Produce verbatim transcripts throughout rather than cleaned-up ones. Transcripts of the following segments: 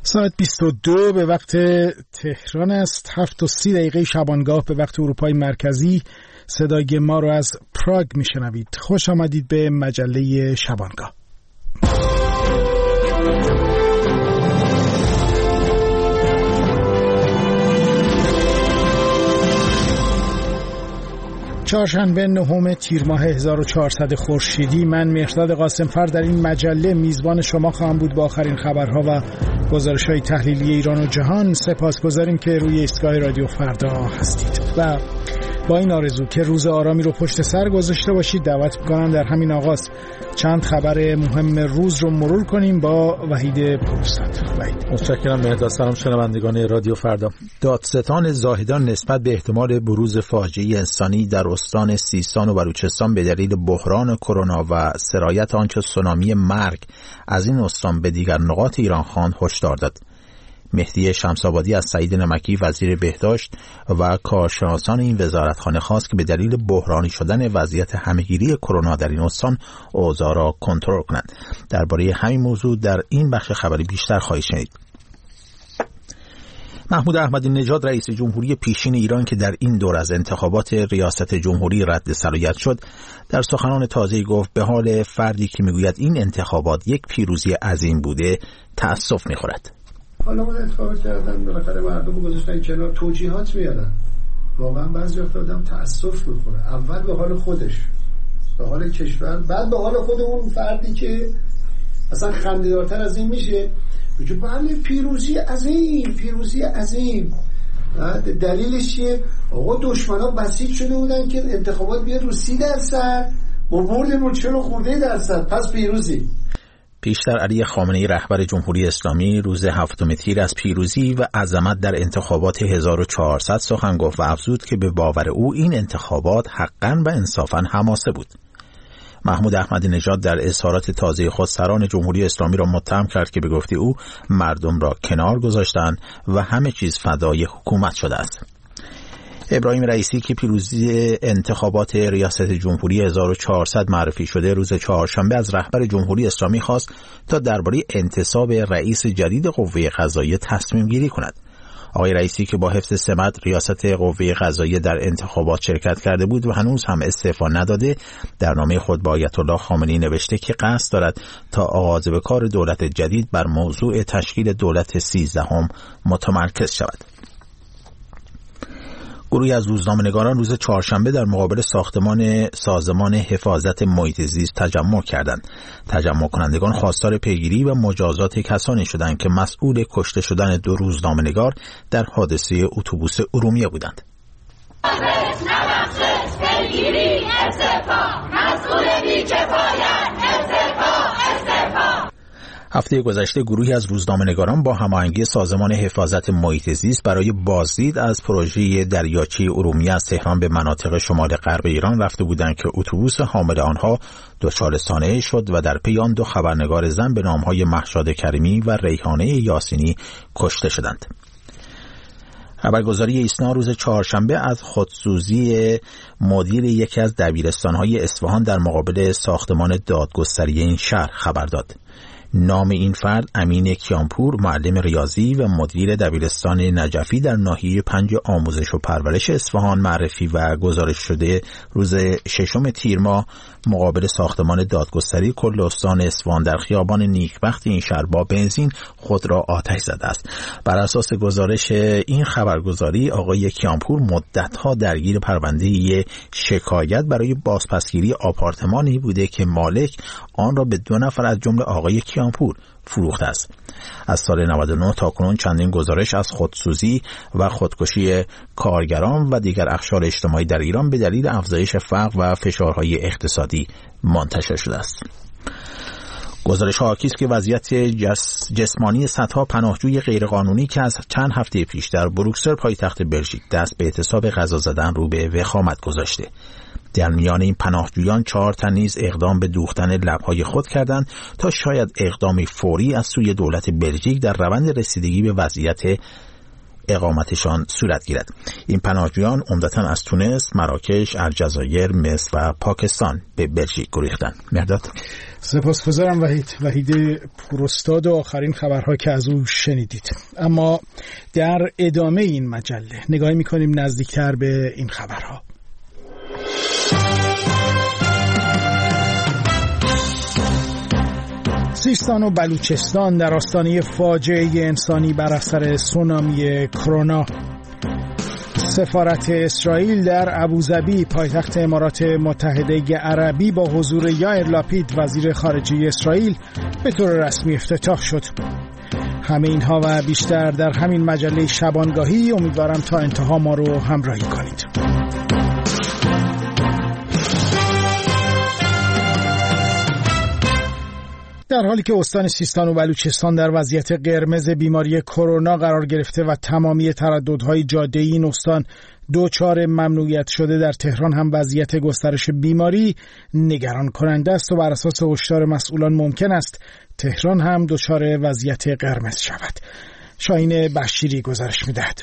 ساعت بیست و دو به وقت تهران است، هفت و سی دقیقه شبانگاه به وقت اروپای مرکزی. صدای ما رو از پراگ میشنوید. خوش آمدید به مجله شبانگاه. چهارشنبه نهم تیر ماه هزار و چهارصد خورشیدی، من مهرداد قاسمفر در این مجله میزبان شما خواهم بود با آخرین خبرها و گزارش‌های تحلیلی ایران و جهان. سپاسگزاریم که روی ایستگاه رادیو فردا هستید و با این آرزو که روز آرامی رو پشت سر گذاشته باشید دعوت می‌کنم در همین آغاز چند خبر مهم روز رو مرور کنیم با وحید پروستاد. وحید. متشکرم مهرداد. سلام شنوندگان رادیو فردا. دادستان زاهدان نسبت به احتمال بروز فاجعه انسانی در استان سیستان و بلوچستان به دلیل بحران کرونا و سرایت آنچه سونامی مرگ از این استان به دیگر نقاط ایران خواند هشدار داد. مهدی شمس‌آبادی از سعید نمکی وزیر بهداشت و کارشناسان این وزارتخانه خواست که به دلیل بحرانی شدن وضعیت همهگیری کرونا در این استان اوضاع را کنترل کنند. درباره همین موضوع در این بخش خبری بیشتر خواهید شنید. محمود احمدی نژاد رئیس جمهوری پیشین ایران که در این دور از انتخابات ریاست جمهوری رد صلاحیت شد، در سخنان تازه‌ای گفت به حال فردی که میگوید این انتخابات یک پیروزی عظیم بوده تأسف می‌خورد. حالا من انتخاب کردن بالاخره مردم گذاشتن کنار، توجیهات میارن. واقعا بعضی وقتا آدم تأسف می‌خوره. اول به حال خودش، به حال کشور، بعد به حال خود اون فردی که اصلا خنده‌دارتر از این میشه. بگه بله پیروزی عظیم، پیروزی عظیم. دلیلش چیه؟ آقا دشمنا بسیج شده بودن که انتخابات بیاد رو سی درصد، ما بردیم رو چهل خورده درصد، پس پیروزی. پیشتر علی خامنه‌ای رهبر جمهوری اسلامی روز هفتم تیر از پیروزی و عظمت در انتخابات هزار و چهارصد سخن گفت و افزود که به باور او این انتخابات حقاً و انصافاً حماسه بود. محمود احمدی نژاد در اظهارات تازه خود سران جمهوری اسلامی را متهم کرد که به گفته او مردم را کنار گذاشتند و همه چیز فدای حکومت شده است. ابراهیم رئیسی که پیروزی انتخابات ریاست جمهوری هزار و چهارصد معرفی شده روز چهارشنبه از رهبر جمهوری اسلامی خواست تا درباره انتصاب رئیس جدید قوه قضاییه تصمیم گیری کند. آقای رئیسی که با حفظ سمت ریاست قوه قضاییه در انتخابات شرکت کرده بود و هنوز هم استعفا نداده، در نامه خود با آیت الله خامنه‌ای نوشته که قصد دارد تا آغاز به کار دولت جدید بر موضوع تشکیل دولت سیزدهم متمرکز شود. گروهی از روزنامه‌نگاران روز چهارشنبه در مقابل ساختمان سازمان حفاظت محیط زیست تجمع کردند. تجمع کنندگان خواستار پیگیری و مجازات کسانی شدند که مسئول کشته شدن دو روزنامه‌نگار در حادثه اتوبوس ارومیه بودند. پیگیری، استعفا، مسئول بی‌کفایت، استعفا، استعفا. هفته گذشته گروهی از روزنامه‌نگاران با هماهنگی سازمان حفاظت محیط زیست برای بازدید از پروژه دریاچه ارومیه از تهران به مناطق شمال غرب ایران رفته بودند که اتوبوس حامل آنها دچار سانحه شد و در پی آن دو خبرنگار زن به نام‌های مهشاد کریمی و ریحانه یاسینی کشته شدند. خبرگزاری ایسنا روز چهارشنبه از خودسوزی مدیر یکی از دبیرستان‌های اصفهان در مقابل ساختمان دادگستری این شهر خبر داد. نام این فرد امین کیانپور، معلم ریاضی و مدیر دبیرستان نجفی در ناحیه پنج آموزش و پرورش اصفهان معرفی و گزارش شده روز ششم تیر ماه مقابل ساختمان دادگستری کل استان اصفهان در خیابان نیکبخت این شهر با بنزین خود را آتش زده است. بر اساس گزارش این خبرگزاری آقای کیانپور مدت‌ها درگیر پرونده شکایت برای بازپسگیری آپارتمانی بوده که مالک آن را به دو نفر از جمله آقای کیانپور فروخته است. از سال نود و نه تا کنون چندین گزارش از خودسوزی و خودکشی کارگران و دیگر اقشار اجتماعی در ایران به دلیل افزایش فقر و فشارهای اقتصادی منتشر شده است. گزارش ها حاکی است که وضعیت جس جسمانی صدها پناهجوی غیرقانونی که از چند هفته پیش در بروکسل پایتخت بلژیک دست به اعتصاب غذا زدن رو به وخامت گذاشته. در میان این پناهجویان چهار تن نیز اقدام به دوختن لب‌های خود کردند تا شاید اقدامی فوری از سوی دولت بلژیک در روند رسیدگی به وضعیت اقامتشان صورت گیرد. این پناهجویان عمدتاً از تونس، مراکش، الجزایر، مصر و پاکستان به بلژیک گریختند. مهرداد. سپاسگزارم وحید. وحید پوراستاد و آخرین خبرها که از او شنیدید. اما در ادامه این مجله نگاهی می‌کنیم نزدیکتر به این خبرها. سیستان و بلوچستان در آستانه فاجعه انسانی بر اثر سونامی کرونا. سفارت اسرائیل در ابوظبی پایتخت امارات متحده عربی با حضور یائر لاپید وزیر خارجه اسرائیل به طور رسمی افتتاح شد. همه اینها و بیشتر در همین مجله شبانگاهی. امیدوارم تا انتها ما رو همراهی کنید. در حالی که استان سیستان و بلوچستان در وضعیت قرمز بیماری کرونا قرار گرفته و تمامی ترددهای جاده‌ای این استان دوچار ممنوعیت شده، در تهران هم وضعیت گسترش بیماری نگران کننده است و بر اساس هشدار مسئولان ممکن است تهران هم دوچار وضعیت قرمز شود. شاهین بشیری گزارش می‌دهد.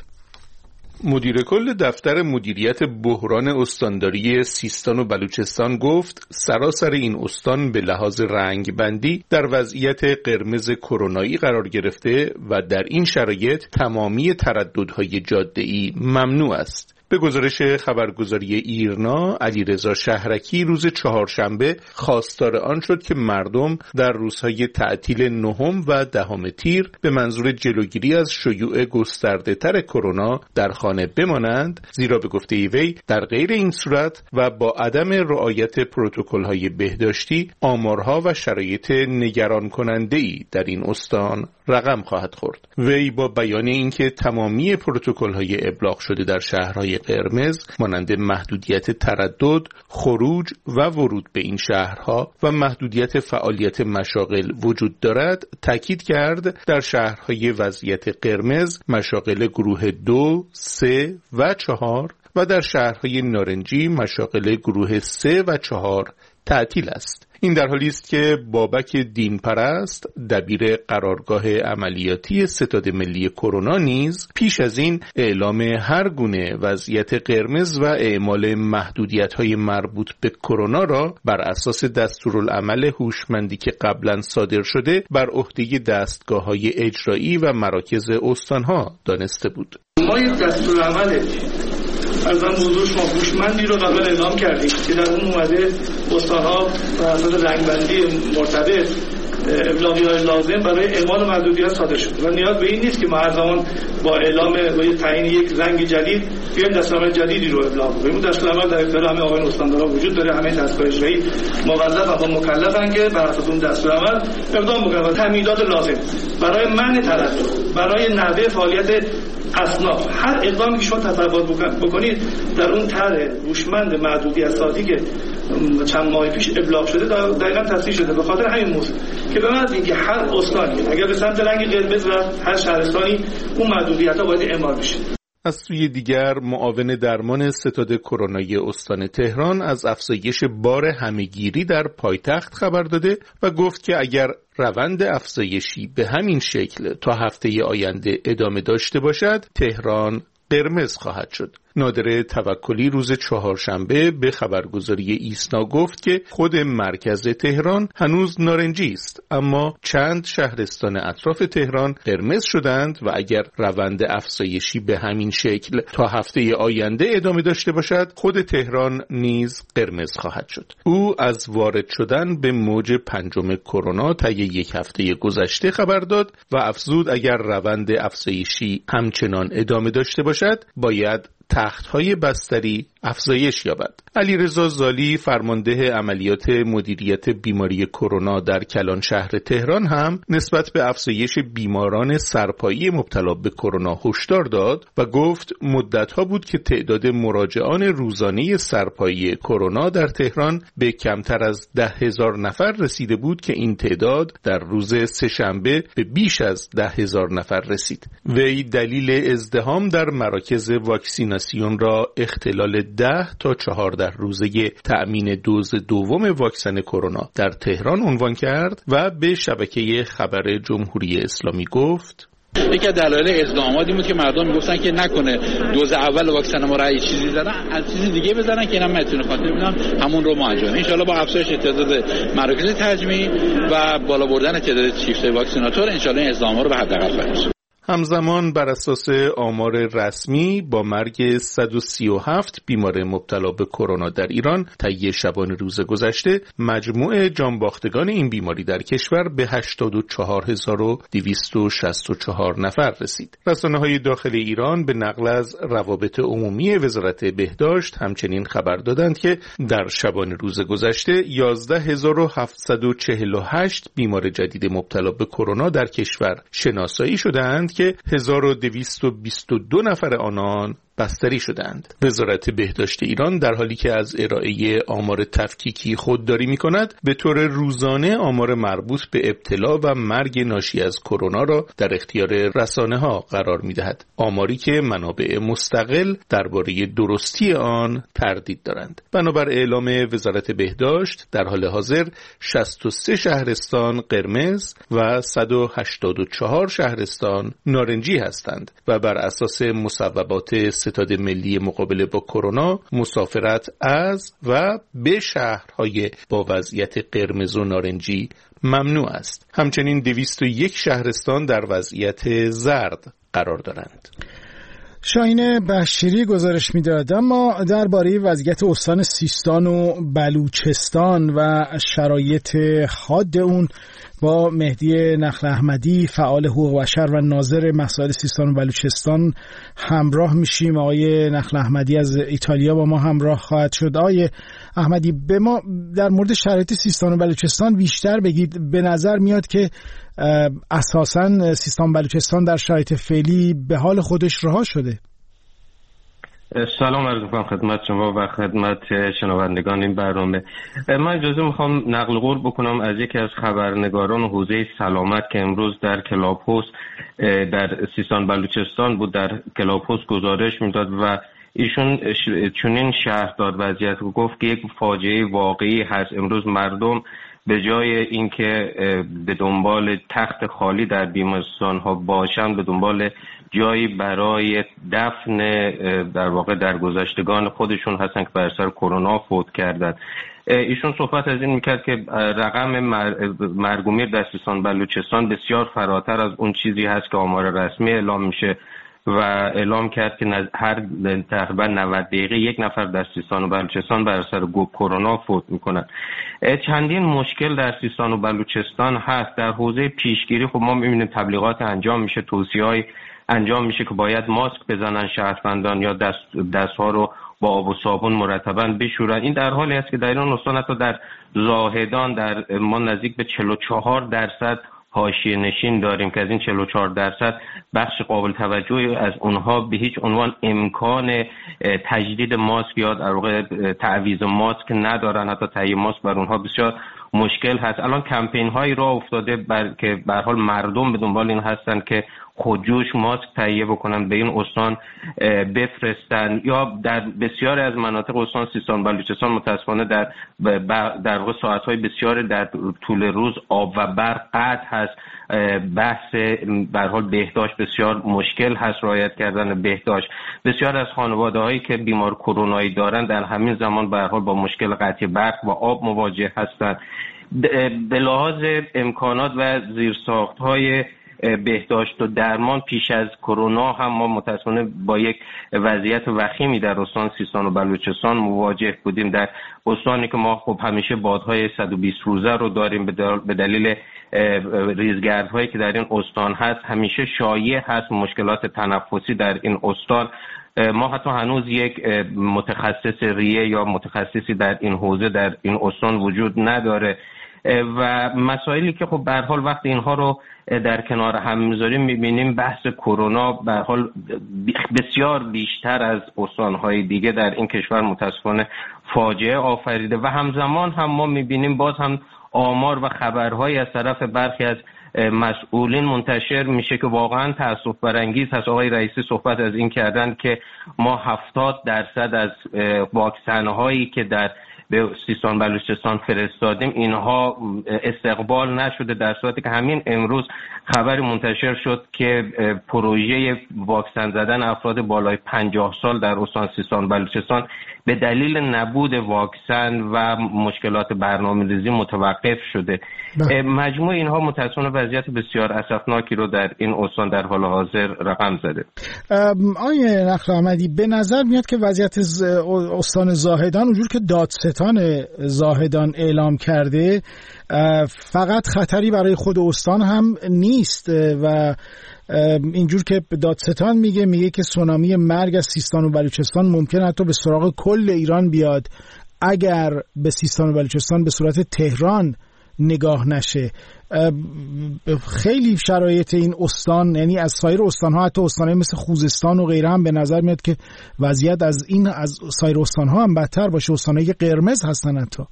مدیر کل دفتر مدیریت بحران استانداری سیستان و بلوچستان گفت سراسر این استان به لحاظ رنگ بندی در وضعیت قرمز کرونایی قرار گرفته و در این شرایط تمامی ترددهای جاده‌ای ممنوع است. به گزارش خبرگزاری ایرنا، علیرضا شهرکی روز چهارشنبه خواستار آن شد که مردم در روزهای تعطیل نهم و دهم تیر به منظور جلوگیری از شیوع گسترده‌تر کرونا در خانه بمانند، زیرا به گفته وی در غیر این صورت و با عدم رعایت پروتکل‌های بهداشتی آمارها و شرایط نگران کننده‌ای در این استان رقم خواهد خورد. وی با بیان اینکه تمامی پروتکل‌های ابلاغ شده در شهرهای قرمز مانند محدودیت تردد، خروج و ورود به این شهرها و محدودیت فعالیت مشاغل وجود دارد، تاکید کرد در شهرهای وضعیت قرمز مشاغل گروه دو، سه و چهار و در شهرهای نارنجی مشاغل گروه سه و چهار تعطیل است. این در حالی است که بابک دینپرست، دبیر قرارگاه عملیاتی ستاد ملی کرونا نیز پیش از این اعلام هر گونه وضعیت قرمز و اعمال محدودیت‌های مربوط به کرونا را بر اساس دستورالعمل هوشمندی که قبلا صادر شده بر عهده دستگاه‌های اجرایی و مراکز استان‌ها دانسته بود. ما یک دستورالعمل از من بزرگ ما هوشمندی رو قبل اعلام کردیم که در اون اومده استان‌ها بر اساس رنگبندی مرتبط ابلاغی‌های لازم برای اعمال محدودیت صادر شد و نیاز به این نیست که ما هر زمان با اعلام و تعیین یک رنگ جدید بیایم دستورالعمل جدیدی رو ابلاغ کنیم. اون دستورالعمل در اختیار همه آقایان استاندارا وجود داره. همه دستگاه اجرایی موظف و مکلفن که بر اساس اون دستورالعمل اقدام بکنن و تامینات لازم برای منع تردد، برای نحوه فعالیت اصناف، هر اقدامی که شما تصور بکنید در اون طرح هوشمند محدودیت سازی که چند ماه پیش ابلاغ شده دقیقاً تصریح شده. به خاطر همین موضوع که به من اینکه هر استانی اگر به سمت رنگ قرمز رفت، هر شهرستانی اون محدودیت‌ها باید اعمال بشه. از سوی دیگر معاون درمان ستاد کرونایی استان تهران از افزایش بار همه‌گیری در پایتخت خبر داده و گفت که اگر روند افزایشی به همین شکل تا هفته آینده ادامه داشته باشد، تهران قرمز خواهد شد. نادر توکلی روز چهارشنبه به خبرگزاری ایسنا گفت که خود مرکز تهران هنوز نارنجی است، اما چند شهرستان اطراف تهران قرمز شدند و اگر روند افزایشی به همین شکل تا هفته آینده ادامه داشته باشد، خود تهران نیز قرمز خواهد شد. او از وارد شدن به موج پنجم کرونا طی یک هفته گذشته خبر داد و افزود اگر روند افزایشی همچنان ادامه داشته باشد، باید تخت‌های بستری افزایش یابد. علیرضا زالی فرمانده عملیات مدیریت بیماری کرونا در کلان شهر تهران هم نسبت به افزایش بیماران سرپایی مبتلا به کرونا هشدار داد و گفت مدت‌ها بود که تعداد مراجعان روزانه سرپایی کرونا در تهران به کمتر از ده هزار نفر رسیده بود که این تعداد در روز سه‌شنبه به بیش از ده هزار نفر رسید. وی دلیل ازدحام در مراکز واکسیناسیون را اختلال ده تا چهارده روزه تأمین دوز دوم واکسن کرونا در تهران عنوان کرد و به شبکه خبر جمهوری اسلامی گفت یکی از دلایل اقداماتی بود که مردم میگفتن که نکنه دوز اول واکسن ما را چیزی زدن از چیز دیگه بزنن که اینا متون خاطر بدن همون رو ما انجام. ان شاءالله با افزایش تعداد مراکز تجمیع و بالا بردن تعداد شیفت واکسیناتور ان شاءالله این اقدامات رو به حداقل خواهیم رسوند. همزمان بر اساس آمار رسمی با مرگ صد و سی و هفت بیمار مبتلا به کرونا در ایران طی شبانه روز گذشته مجموع جانباختگان این بیماری در کشور به هشتاد و چهار هزار و دویست و شصت و چهار نفر رسید. رسانه‌های داخل ایران به نقل از روابط عمومی وزارت بهداشت همچنین خبر دادند که در شبانه روز گذشته یازده هزار و هفتصد و چهل و هشت بیمار جدید مبتلا به کرونا در کشور شناسایی شدند که هزار و دویست و بیست و دو نفر آنان بستری شدند. وزارت بهداشت ایران در حالی که از ارائه آمار تفکیکی خودداری می‌کند، به طور روزانه آمار مربوط به ابتلا و مرگ ناشی از کرونا را در اختیار رسانه‌ها قرار می‌دهد. آماری که منابع مستقل درباره درستی آن تردید دارند. بنابر اعلام وزارت بهداشت در حال حاضر شصت و سه شهرستان قرمز و صد و هشتاد و چهار شهرستان نارنجی هستند و بر اساس مصوبات ستاد ملی مقابله با کرونا مسافرت از و به شهرهای با وضعیت قرمز و نارنجی ممنوع است. همچنین دویست و یک شهرستان در وضعیت زرد قرار دارند. شاهین بشیری گزارش می‌داد. اما درباره وضعیت استان سیستان و بلوچستان و شرایط حاد اون با مهدی نخل احمدی فعال حقوق بشر و ناظر مسائل سیستان و بلوچستان همراه میشیم. آقای نخل احمدی از ایتالیا با ما همراه خواهد شد. آقای احمدی، به ما در مورد شرایط سیستان و بلوچستان بیشتر بگید. به نظر میاد که اساساً سیستان و بلوچستان در شرایط فعلی به حال خودش رها شده. سلام عرض می‌کنم خدمت شما و خدمت شنوندگان این برنامه. من اجازه میخوام نقل قول بکنم از یکی از خبرنگاران حوزه سلامت که امروز در کلاب‌هاوس در سیستان بلوچستان بود، در کلاب‌هاوس گزارش میداد و ایشون چنین شرح داد وضعیت، گفت که یک فاجعه واقعی هست. امروز مردم به جای اینکه به دنبال تخت خالی در بیمارستان ها باشند، به دنبال جایی برای دفن در واقع درگذشتگان خودشون هستن که بر اثر کرونا فوت کردند. ایشون صحبت از این میکرد که رقم مرگ و میر در سیستان بلوچستان بسیار فراتر از اون چیزی هست که آمار رسمی اعلام میشه و اعلام کرد که هر تقریبا نود دقیقه یک نفر در سیستان و بلوچستان بر اثر کرونا فوت میکنن. چندین مشکل در سیستان و بلوچستان هست. در حوزه پیشگیری خب ما میبینیم تبلیغات انجام میشه، توصیه‌های انجام میشه که باید ماسک بزنن شهروندان یا دست دستها رو با آب و صابون مرتباً بشورن. این در حالی است که در این استان حتی در زاهدان در ما نزدیک به چهل و چهار درصد حاشیه نشین داریم که از این چهل و چهار درصد بخش قابل توجهی از اونها به هیچ عنوان امکان تجدید ماسک یا در واقع تعویض ماسک ندارن. حتی تهیه ماسک بر اونها بسیار مشکل هست. الان کمپین هایی راه افتاده بر که به هر حال مردم به دنبال این هستن که خودجوش ماسک تهیه بکنن به این استان بفرستن، یا در بسیاری از مناطق استان سیستان بلوچستان متاسفانه در در واقع ساعت‌های بسیار در طول روز آب و برق قطع هست. بحث به هر حال بهداشت بسیار مشکل هست، رعایت کردن بهداشت. بسیار از خانواده‌هایی که بیمار کرونایی دارن در همین زمان به هر حال با مشکل قطع برق و آب مواجه هستند. به لحاظ امکانات و زیرساخت‌های بهداشت و درمان پیش از کرونا هم ما متاسفانه با یک وضعیت وخیمی در استان سیستان و بلوچستان مواجه بودیم. در استانی که ما خب همیشه بادهای صد و بیست روزه رو داریم به دلیل ریزگردهایی که در این استان هست، همیشه شایع هست مشکلات تنفسی در این استان. ما حتی هنوز یک متخصص ریه یا متخصصی در این حوزه در این استان وجود نداره و مسائلی که خب به هر حال وقتی اینها رو در کنار هم میذاریم میبینیم بحث کرونا به هر حال بسیار بیشتر از استانهای دیگه در این کشور متاسفانه فاجعه آفریده و همزمان هم ما میبینیم باز هم آمار و خبرهایی از طرف برخی از مسئولین منتشر میشه که واقعا تأسف برانگیز هست. آقای رئیسی صحبت از این کردن که ما هفتاد درصد از واکسن هایی که در به سیستان بلوچستان فرستادیم اینها استقبال نشده، در صورتی که همین امروز خبری منتشر شد که پروژه واکسن زدن افراد بالای پنجاه سال در استان سیستان بلوچستان به دلیل نبود واکسن و مشکلات برنامه‌ریزی متوقف شده. مجموع اینها متأسفانه وضعیت بسیار اسفناکی رو در این استان در حال حاضر رقم زده. آقای نخل احمدی، به نظر میاد که وضعیت استان زاهدان اونجور که دادستان زاهدان اعلام کرده فقط خطری برای خود استان هم نیست و اینجور که دادستان میگه میگه که سونامی مرگ از سیستان و بلوچستان ممکن حتی به سراغ کل ایران بیاد اگر به سیستان و بلوچستان به صورت تهران نگاه نشه. خیلی شرایط این استان، یعنی از سایر استانها، حتی استانهای مثل خوزستان و غیره هم به نظر میاد که وضعیت از این از سایر استانها هم بدتر باشه، استانهایی که قرمز هستن حتی.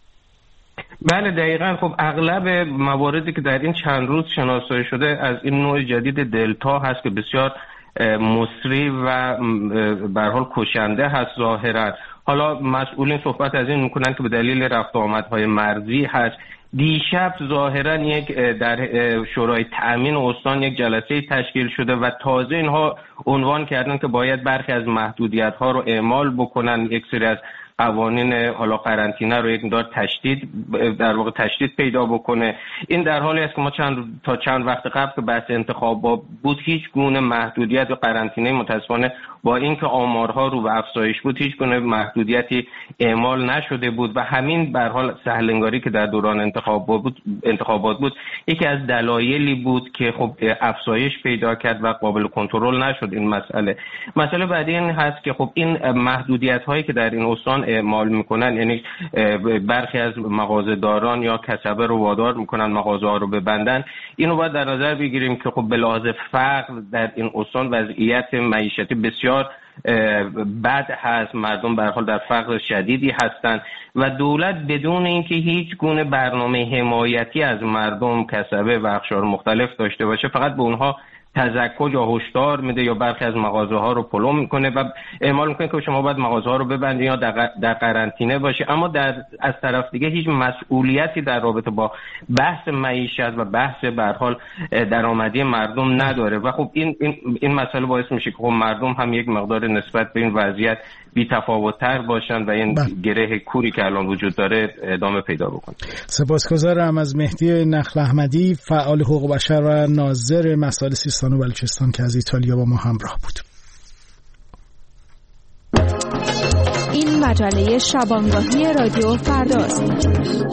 بله دقیقاً. خب اغلب مواردی که در این چند روز شناسایی شده از این نوع جدید دلتا هست که بسیار مسری و به هر حال کشنده هست ظاهراً. حالا مسئولین صحبت از این میکنن که به دلیل رفت و آمدهای مرزی هست. دیشب ظاهراً یک در شورای تأمین استان یک جلسه تشکیل شده و تازه اینها عنوان کردن که باید برخی از محدودیت‌ها رو اعمال بکنن، یک سری از قوانین حالا قرنطینه رو یک مقدار تشدید در واقع تشدید پیدا بکنه. این در حالی است که ما چند تا چند وقت قبل که بحث انتخاب بود هیچ گونه محدودیت و قرنطینه متأسفانه با اینکه آمارها رو به افزایش بود هیچ گونه محدودیتی اعمال نشده بود و همین به هر حال سهل‌انگاری که در دوران انتخابات بود انتخابات بود یکی از دلایلی بود که خب افزایش پیدا کرد و قابل کنترل نشد این مسئله. مسئله بعدی این هست که خب این محدودیت‌هایی که در این استان اعمال میکنن، یعنی برخی از مغازه‌داران یا کسبه رو وادار میکنن مغازه‌ها رو ببندن، اینو باید در نظر بگیریم که خب به لحاظ فقر در این استان وضعیت معیشتی بسیار بد هست، مردم به هر حال در فقر شدیدی هستند و دولت بدون اینکه هیچ گونه برنامه حمایتی از مردم، کسبه و اقشار مختلف داشته باشه فقط به اونها تذکر یا هشدار میده یا برخی از مغازه ها رو پلو میکنه و اعمال میکنه که شما باید مغازه ها رو ببندید یا در قرنطینه باشه، اما در از طرف دیگه هیچ مسئولیتی در رابطه با بحث معیشت و بحث به هر حال درآمدی مردم نداره و خب این این این مسئله باعث میشه که خب مردم هم یک مقدار نسبت به این وضعیت بی‌تفاوت‌تر باشن و این گره کوری که الان وجود داره ادامه پیدا بکنه. سپاسگزارم از مهدی نخل احمدی، فعال حقوق بشر و ناظر مسائل سیستان و بلوچستان که از ایتالیا با ما همراه بود. این مجله شبانگاهی رادیو فرداست.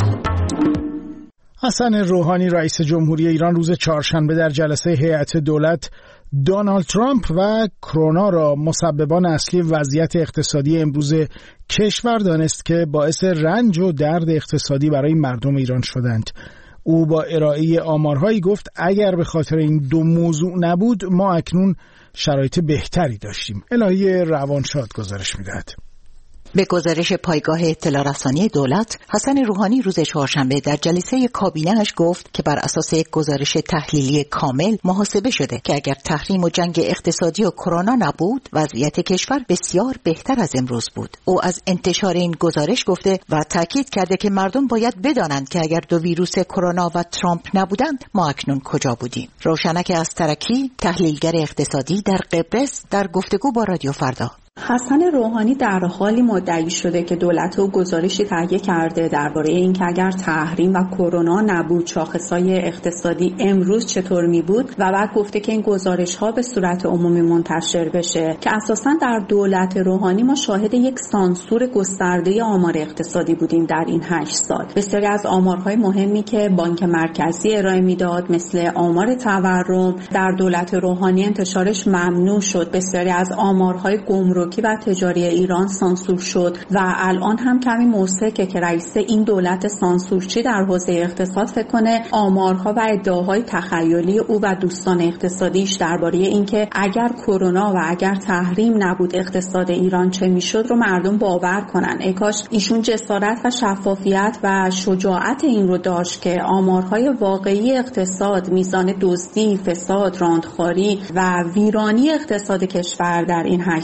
حسن روحانی رئیس جمهوری ایران روز چهارشنبه در جلسه هیئت دولت دونالد ترامپ و کرونا را مسببان اصلی وضعیت اقتصادی امروز کشور دانست که باعث رنج و درد اقتصادی برای مردم ایران شدند. او با ارائه آمارهایی گفت اگر به خاطر این دو موضوع نبود ما اکنون شرایط بهتری داشتیم. الهی روانشاد گزارش می‌دهد. به گزارش پایگاه اطلاع رسانی دولت، حسن روحانی روز چهارشنبه در جلسه کابینه‌اش گفت که بر اساس یک گزارش تحلیلی کامل محاسبه شده که اگر تحریم و جنگ اقتصادی و کرونا نبود، وضعیت کشور بسیار بهتر از امروز بود. او از انتشار این گزارش گفته و تاکید کرده که مردم باید بدانند که اگر دو ویروس کرونا و ترامپ نبودند، ما اکنون کجا بودیم. روشنک استرکی، تحلیلگر اقتصادی در قبرس، در گفتگو با رادیو فردا: حسن روحانی در حالی مدعی شده که دولت او گزارشی تهیه کرده درباره اینکه اگر تحریم و کرونا نبود شاخصهای اقتصادی امروز چطور می بود و بعد گفته که این گزارش ها به صورت عمومی منتشر بشه که اساساً در دولت روحانی ما شاهد یک سانسور گسترده آمار اقتصادی بودیم در این هشت سال. بسیاری از آمارهای مهمی که بانک مرکزی ارائه میداد مثل آمار تورم در دولت روحانی انتشارش ممنوع شد. بسیاری از آمارهای گمرک و تجاری ایران سانسور شد و الان هم کمی موثقه که رئیس این دولت سانسورچی در حوزه اقتصاد فکر کنه آمارها و ادعاهای تخیلی او و دوستان اقتصادیش درباره اینکه اگر کرونا و اگر تحریم نبود اقتصاد ایران چه میشد رو مردم باور کنن. ای کاش ایشون جسارت و شفافیت و شجاعت این رو داشت که آمارهای واقعی اقتصاد، میزان دزدی، فساد، راندخواری و ویرانی اقتصاد کشور در این هشت سال رو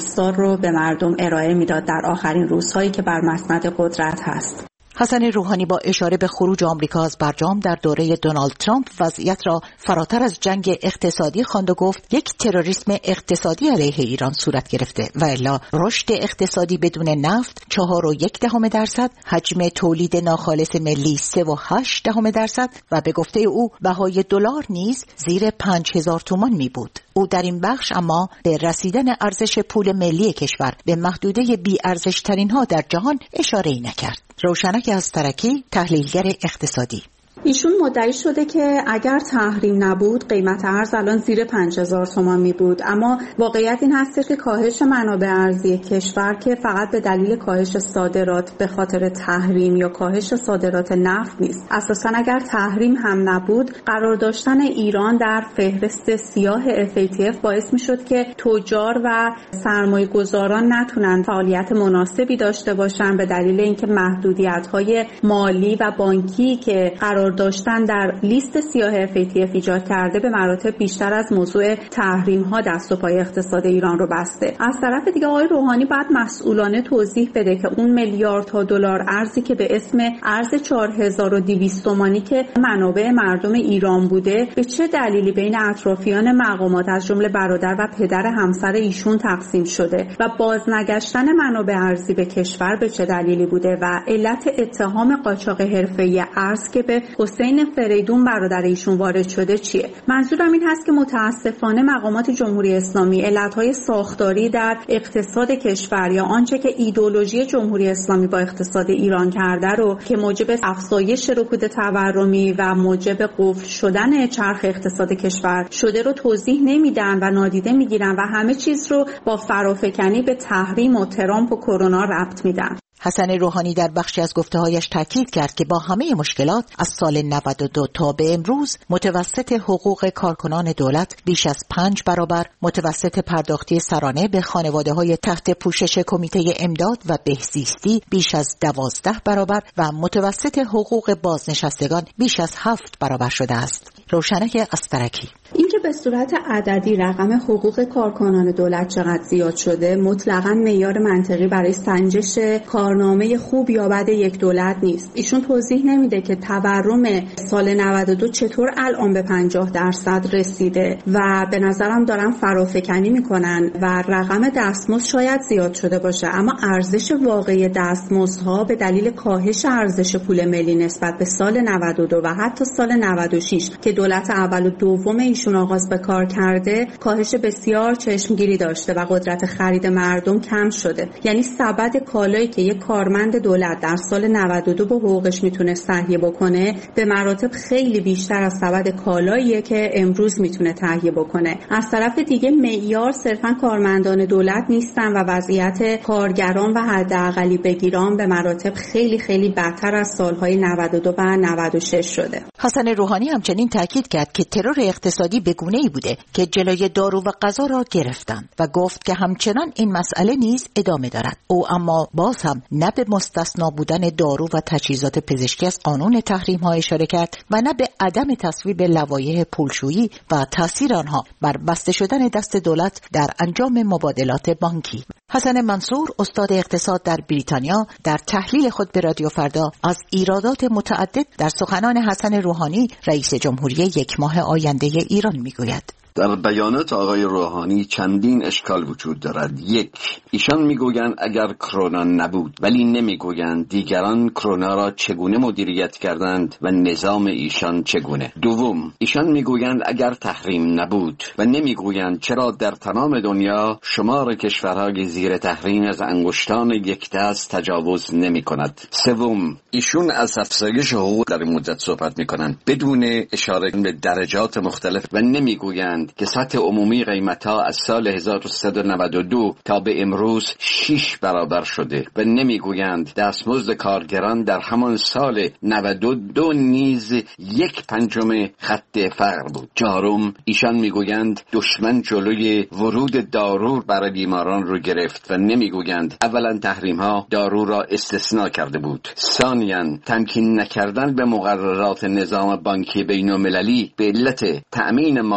رو به مردم ارائه میداد در آخرین روزهایی که بر مسند قدرت هست. حسن روحانی با اشاره به خروج آمریکا از برجام در دوره دونالد ترامپ وضعیت را فراتر از جنگ اقتصادی خواند و گفت یک تروریسم اقتصادی علیه ایران صورت گرفته و الا رشد اقتصادی بدون نفت چهار و یک دهم درصد، حجم تولید ناخالص ملی سه و هشت دهم درصد و به گفته او بهای دلار نیز زیر پنج هزار تومان می بود. او در این بخش اما به رسیدن ارزش پول ملی کشور به محدوده بی ارزش ترین ها در جهان اشاره ای نکرد. روشنک استرکی، تحلیلگر اقتصادی: ایشون مدعی شده که اگر تحریم نبود قیمت ارز الان زیر پنج هزار تومان می بود، اما واقعیت این هست که کاهش منابع ارزی کشور که فقط به دلیل کاهش صادرات به خاطر تحریم یا کاهش صادرات نفت نیست. اساساً اگر تحریم هم نبود قرار داشتن ایران در فهرست سیاه اف ای تی اف باعث می شد که تجار و سرمایه گذاران نتونن فعالیت مناسبی داشته باشن به دلیل اینکه محدودیت‌های مالی و بانکی که قرار داشتن در لیست سیاه اف ای تی اف ایجاد کرده به مراتب بیشتر از موضوع تحریم ها دست و پای اقتصاد ایران رو بسته. از طرف دیگه آقای روحانی باید مسئولانه توضیح بده که اون میلیاردها دلار ارزی که به اسم ارز چهار هزار و دویست تومانی که منابع مردم ایران بوده به چه دلیلی بین اطرافیان مقامات از جمله برادر و پدر همسر ایشون تقسیم شده و بازنگشتن منابع ارزی به کشور به چه دلیلی بوده و علت اتهام قاچاق حرفه‌ای ارز که به حسین فریدون برادر ایشون وارد شده چیه؟ منظورم این هست که متاسفانه مقامات جمهوری اسلامی علتهای ساختاری در اقتصاد کشور یا آنچه که ایدئولوژی جمهوری اسلامی با اقتصاد ایران کرده رو که موجب افزایش رکود تورمی و موجب قفل شدن چرخ اقتصاد کشور شده رو توضیح نمیدن و نادیده میگیرن و همه چیز رو با فرافکنی به تحریم و ترامپ و کرونا ربط میدن. حسن روحانی در بخشی از گفته‌هایش تاکید کرد که با همه مشکلات از سال نود و دو تا به امروز متوسط حقوق کارکنان دولت بیش از پنج برابر، متوسط پرداختی سرانه به خانواده‌های تحت پوشش کمیته امداد و بهزیستی بیش از دوازده برابر و متوسط حقوق بازنشستگان بیش از هفت برابر شده است. روشنک استرکی: اینکه به صورت عددی رقم حقوق کارکنان دولت چقدر زیاد شده مطلقاً معیار منطقی برای سنجش کارنامه خوب یا بد یک دولت نیست. ایشون توضیح نمیده که تورم سال نود و دو چطور الان به پنجاه درصد رسیده و به نظرم دارن فرافکنی میکنن و رقم دستمزد شاید زیاد شده باشه اما ارزش واقعی دستمزدها به دلیل کاهش ارزش پول ملی نسبت به سال نود و دو و حتی سال نود و شش که دولت اول و دوم ایشون آغاز به کار کرده کاهش بسیار چشمگیری داشته و قدرت خرید مردم کم شده. یعنی سبد کالایی که یک کارمند دولت در سال نود و دو به حقوقش میتونه تهیه بکنه به مراتب خیلی بیشتر از سبد کالاییه که امروز میتونه تهیه بکنه. از طرف دیگه معیار صرفا کارمندان دولت نیستن و وضعیت کارگران و حداقلی بگیران به مراتب خیلی خیلی بدتر از سالهای نود و دو و نود و شش شده. حسن روحانی همچنین تاکید کرد که ترور اقتصادی به گونه‌ای بوده که جلوی دارو و غذا را گرفتند و گفت که همچنان این مسئله نیز ادامه دارد. او اما باز هم نه به مستثنا بودن دارو و تجهیزات پزشکی از قانون تحریم ها اشاره کرد و نه به عدم تصویب لوایح پولشویی و تاثیر آنها بر بسته شدن دست دولت در انجام مبادلات بانکی. حسن منصور، استاد اقتصاد در بریتانیا، در تحلیل خود به رادیو فردا از ایرادات متعدد در سخنان حسن روحانی رئیس جمهوری یک ماه آینده ایران میگوید. در بیانات آقای روحانی چندین اشکال وجود دارد. یک، ایشان میگویند اگر کرونا نبود، ولی نمیگویند دیگران کرونا را چگونه مدیریت کردند و نظام ایشان چگونه. دوم، ایشان میگویند اگر تحریم نبود و نمیگویند چرا در تمام دنیا شمار کشورهای زیر تحریم از انگشتان یک دست تجاوز نمی کند. سوم، ایشون از افزایش حقوق در این مدت صحبت میکنند بدون اشاره به درجات مختلف و نمیگویند که سطح عمومی قیمت‌ها از سال هزار و سیصد و نود و دو تا به امروز شش برابر شده و نمیگویند دستمزد کارگران در همان سال نود و دو نیز یک پنجم خط فقر بود. چهارم، ایشان میگویند دشمن جلوی ورود دارو برای بیماران رو گرفت و نمیگویند اولا تحریم‌ها دارو را استثناء کرده بود. ثانیاً تمکین نکردن به مقررات نظام بانکی بین‌المللی به علت تأمین مالی ترور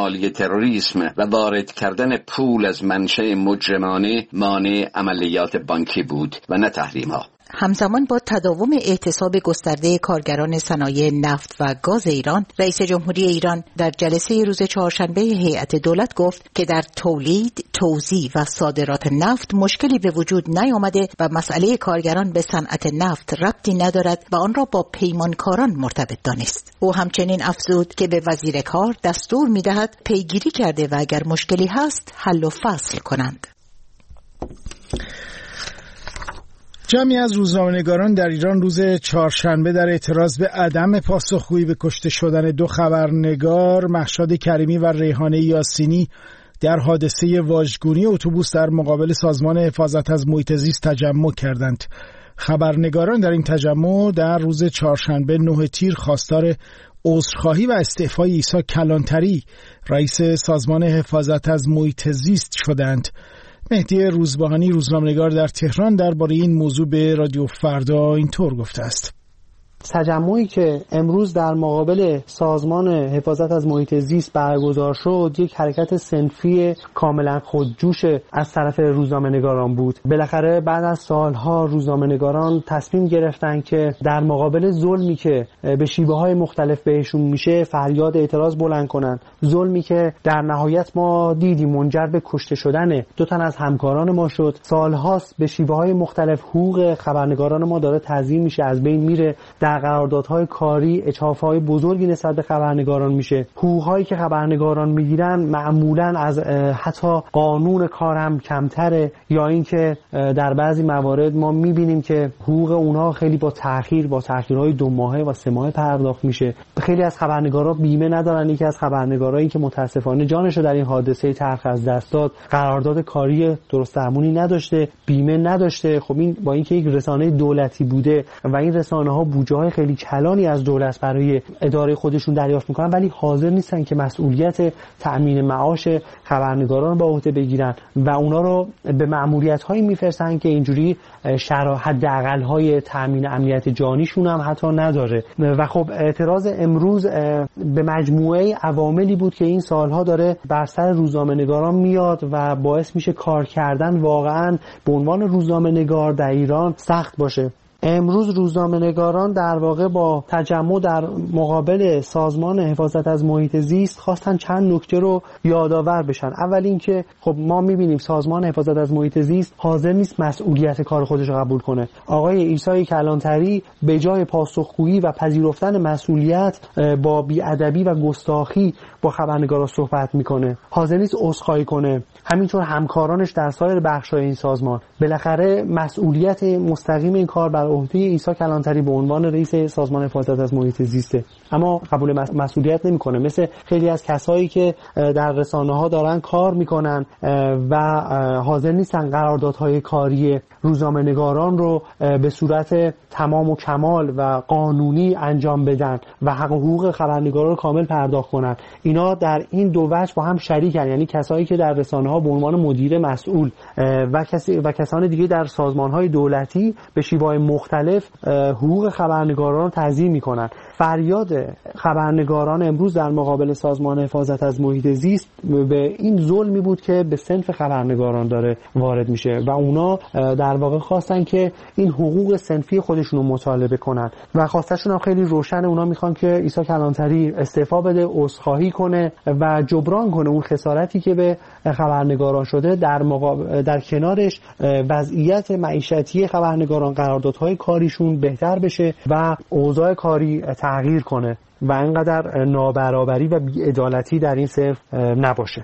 تروریسم و وارد کردن پول از منشأ مجرمانه مانع عملیات بانکی بود و نه تحریم‌ها. همزمان با تداوم اعتصاب گسترده کارگران صنایع نفت و گاز ایران، رئیس جمهوری ایران در جلسه روز چهارشنبه هیئت دولت گفت که در تولید، توزیع و صادرات نفت مشکلی به وجود نیامده و مسئله کارگران به صنعت نفت ربطی ندارد و آن را با پیمانکاران مرتبط دانست. او همچنین افزود که به وزیر کار دستور می‌دهد پیگیری کرده و اگر مشکلی هست حل و فصل کنند. جمعی از روزنامه‌نگاران در ایران روز چهارشنبه در اعتراض به عدم پاسخگویی به کشته شدن دو خبرنگار مهشاد کریمی و ریحانه یاسینی در حادثه واژگونی اتوبوس در مقابل سازمان حفاظت از محیط زیست تجمع کردند. خبرنگاران در این تجمع در روز چهارشنبه نه تیر خواستار عذرخواهی و استعفای عیسی کلانتری رئیس سازمان حفاظت از محیط زیست شدند. مهدی روزبهانی روزنامه‌نگار در تهران درباره این موضوع به رادیو فردا اینطور گفته است: تجمعی که امروز در مقابل سازمان حفاظت از محیط زیست برگزار شد یک حرکت صنفی کاملا خودجوش از طرف روزنامه‌نگاران بود. بالاخره بعد از سالها روزنامه‌نگاران تصمیم گرفتن که در مقابل ظلمی که به شیوه‌های مختلف بهشون میشه فریاد اعتراض بلند کنن. ظلمی که در نهایت ما دیدیم منجر به کشته شدن دو تن از همکاران ما شد. سالهاست به شیوه‌های مختلف حقوق خبرنگاران ما داره تضییع میشه، از بین میره. در قراردادهای کاری اجحاف‌های بزرگی نسبت به خبرنگاران میشه. حقوق‌هایی که خبرنگاران میگیرن معمولاً از حتی قانون کار هم کمتره، یا اینکه در بعضی موارد ما میبینیم که حقوق اونها خیلی با تأخیر با تأخیرهای دو ماهه و سه ماهه پرداخت میشه. خیلی از خبرنگارا بیمه ندارن. یکی از خبرنگارایی که متاسفانه جانش رو در این حادثه تلخ از دست داد قرارداد کاری درست درمونی نداشته، بیمه نداشته. خب این با اینکه یک رسانه دولتی بوده و این رسانه‌ها بودجه خیلی کلانی از دولت برای اداره خودشون دریافت میکنن، ولی حاضر نیستن که مسئولیت تأمین معاش خبرنگاران با عهده بگیرن و اونا رو به مأموریت‌هایی میفرستن که اینجوری حداقل‌های تأمین امنیت جانیشون هم حتی نداره. و خب اعتراض امروز به مجموعه عواملی بود که این سالها داره بر سر روزنامه‌نگاران میاد و باعث میشه کار کردن واقعاً به عنوان روزنامه‌نگار در ایران سخت باشه. امروز روزنامه‌نگاران در واقع با تجمع در مقابل سازمان حفاظت از محیط زیست خواستن چند نکته رو یادآور بشن. اول اینکه خب ما می‌بینیم سازمان حفاظت از محیط زیست حاضر نیست مسئولیت کار خودش رو قبول کنه. آقای عیسی کلانتری به جای پاسخگویی و پذیرفتن مسئولیت با بی‌ادبی و گستاخی با خبرنگارا صحبت میکنه. حاضر نیست عذرخواهی کنه. همینطور همکارانش در سایر بخش‌های این سازمان. بالاخره مسئولیت مستقیم این کار بر عهده عیسی کلانتری به عنوان رئیس سازمان حفاظت از محیط زیسته، اما قبول مسئولیت نمیکنه. مثل خیلی از کسایی که در رسانه‌ها دارن کار میکنن و حاضر نیستن قراردادهای کاری روزنامه‌نگاران رو به صورت تمام و کمال و قانونی انجام بدن و حق و حقوق خبرنگاران رو کامل پرداخت کنن. اینا در این دو وجه با هم شریکن، یعنی کسایی که در رسانه‌ها به عنوان مدیر مسئول و کسی و کسان دیگه در سازمان‌های دولتی به شیوه‌های مختلف حقوق خبرنگاران رو تضییع میکنن. فریاد خبرنگاران امروز در مقابل سازمان حفاظت از محیط زیست به این ظلمی بود که به صنف خبرنگاران داره وارد میشه و اونا در واقع خواستن که این حقوق صنفی خودشون رو مطالبه کنن و خواستشون هم خیلی روشنه. اونا میخوان که عیسی کلانتری استعفا بده، عذرخواهی کنه و جبران کنه اون خسارتی که به خبرنگاران شده. در مقابل در کنارش وضعیت معیشتی خبرنگاران، قراردادهای کاریشون بهتر بشه و اوضاع کاری تغییر کنه و اینقدر نابرابری و بی‌عدالتی در این صنف نباشه.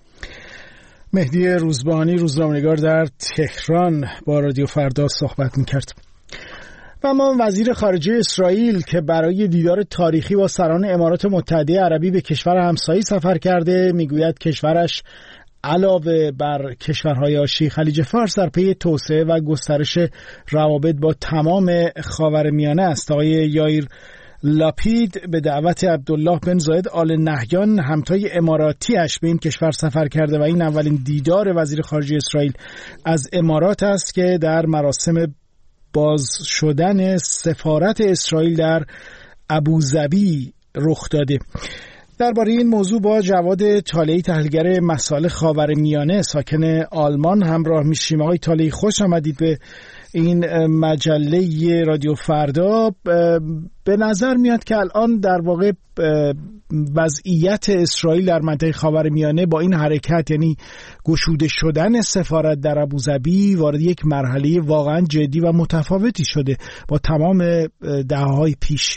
مهدی روزبهانی روزنامه‌نگار در تهران با رادیو فردا صحبت می‌کرد. و اما وزیر خارجه اسرائیل که برای دیدار تاریخی با سران امارات متحده عربی به کشور همسایه سفر کرده میگوید کشورش علاوه بر کشورهای حاشیه خلیج فارس در پی توسعه و گسترش روابط با تمام خاورمیانه است. آقای یائیر لاپید به دعوت عبدالله بن زاید آل نهیان همتای اماراتیش به این کشور سفر کرده و این اولین دیدار وزیر خارجه اسرائیل از امارات است که در مراسم باز شدن سفارت اسرائیل در ابوظبی رخ داده. درباره این موضوع با جواد طالعی تحلیلگر مسائل خاورمیانه ساکن آلمان همراه میشیم. آقای طالعی خوش آمدید به این مجله رادیو فردا. به نظر میاد که الان در واقع وضعیت اسرائیل در منطقه خاورمیانه با این حرکت، یعنی گشوده شدن سفارت در ابوظبی، وارد یک مرحله واقعا جدی و متفاوتی شده با تمام دهه‌های پیش.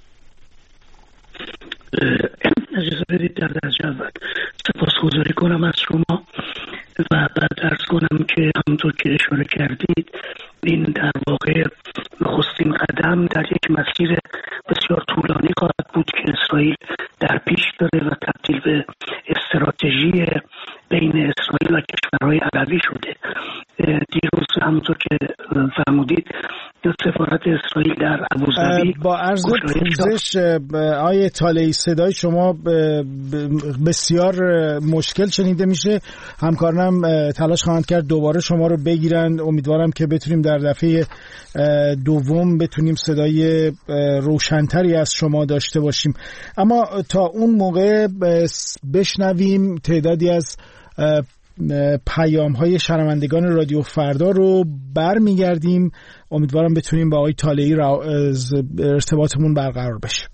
اجازه بدید در درجه اول سپاسگزاری کنم از شما و بعد عرض کنم که همونطور که اشاره کردید این در واقع نخستین قدم در یک مسیر بسیار طولانی خواهد بود که اسرائیل در پیش داره و تبدیل به استراتژی بین اسرائیل و کشورهای عربی شده. دیروز همونطور که فرمودید سفارت اسرائیل در ابوظبی با عرض پوزش آیه طالعی صدای شما بسیار مشکل شنیده میشه. همکارانم تلاش خواهند کرد دوباره شما رو بگیرن. امیدوارم که بتونیم در دفعه دوم بتونیم صدای روشنتری از شما داشته باشیم. اما تا اون موقع بشنویم تعدادی از پیام های شنوندگان رادیو فردا رو برمیگردیم. امیدوارم بتونیم با آقای طالعی ارتباطمون برقرار بشه.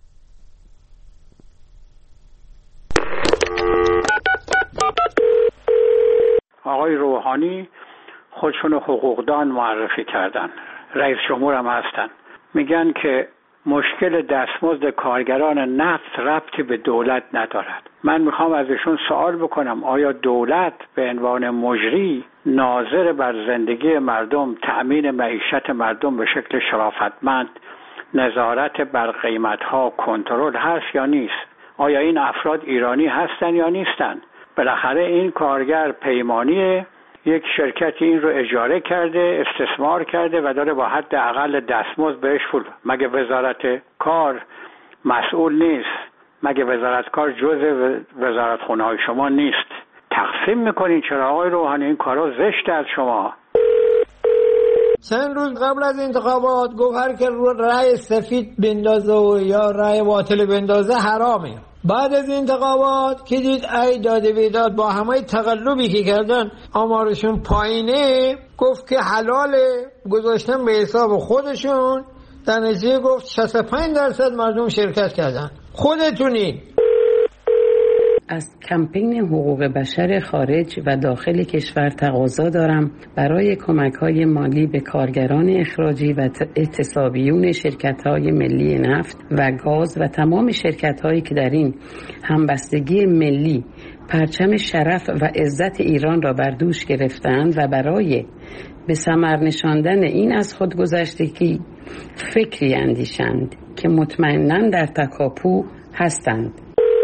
آقای روحانی خودشون حقوقدان معرفی کردن، رئیس جمهور هم هستن، میگن که مشکل دستمزد کارگران نفت ربطی به دولت ندارد. من میخوام ازشون سوال بکنم آیا دولت به عنوان مجری ناظر بر زندگی مردم، تأمین معیشت مردم به شکل شرافتمند، نظارت بر قیمتها، کنترل هست یا نیست؟ آیا این افراد ایرانی هستن یا نیستن؟ بالاخره این کارگر پیمانی یک شرکتی این رو اجاره کرده، استثمار کرده و داره با حد اقل دستمزد بهش پول. مگه وزارت کار مسئول نیست؟ مگه وزارت کار جزء وزارت خونه های شما نیست؟ تقسیم میکنین چرا آقای روحانی؟ این کارا زشته از شما. چند روز قبل از انتخابات گفت هر که رو رأی سفید بندازه و یا رأی باطل بندازه حرامه. بعد از انتخابات که دید ای داده بیداد با همه تقلبی که کردن آمارشون پایینه، گفت که حلاله، گذاشتن به حساب خودشون. در نتیجه گفت شصت و پنج درصد مردم شرکت کردن. خودتونین. از کمپین حقوق بشر خارج و داخل کشور تقاضا دارم برای کمک‌های مالی به کارگران اخراجی و اعتصابیون شرکت‌های ملی نفت و گاز و تمام شرکت‌هایی که در این همبستگی ملی پرچم شرف و عزت ایران را بر دوش گرفتند و برای به ثمر نشاندن این از خودگذشتگی فکری اندیشند که مطمئناً در تکاپو هستند.